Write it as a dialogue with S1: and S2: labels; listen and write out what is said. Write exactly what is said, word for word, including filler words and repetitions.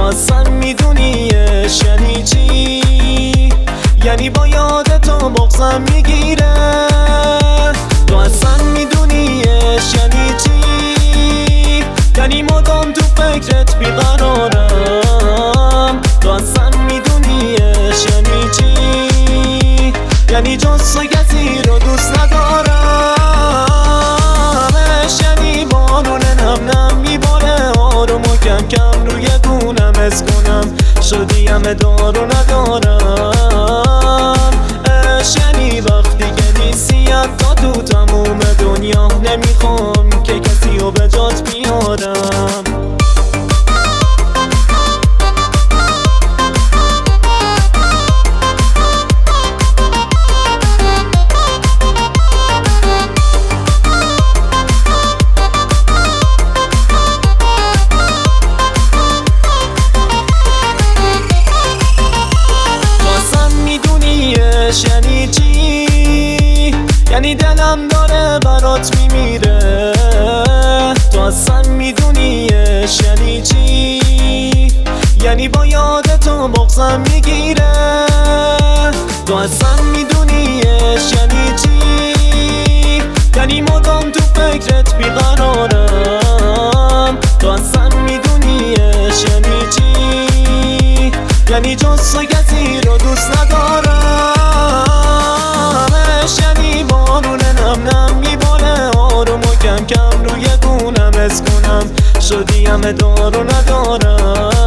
S1: اصلا میدونیش یعنی چی؟ یعنی با یاد تو بغضم میگیره. تو اصلا میدونیش یعنی چی؟ یعنی مدام تو فکرت بیقرارم. تو اصلا میدونیش یعنی چی؟ یعنی جز تو کسی رو دوست ندارمش. یعنی بارون نم نم میباره آروم و کم کم روی گونم حس کنم شدی همه دارو ندارم. اش یعنی وقتی که نیستی حتی تو تموم دنیا نمیخوام که کسی رو به جات بیارم. یعنی چی؟ یعنی دلم داره برات میمیره. تو اصلا میدونیش یعنی چی؟ یعنی با یاد تو بغضم میگیره. تو اصلا میدونیش یعنی چی؟ یعنی مدام تو فکرت بیقرارم. تو اصلا میدونیش یعنی چی؟ یعنی جز تو کسی رو دوست ندارم. یعنی بارون نم نم میباره آروم و کم کم روی گونم حس کنم شدی همه دارو ندارم.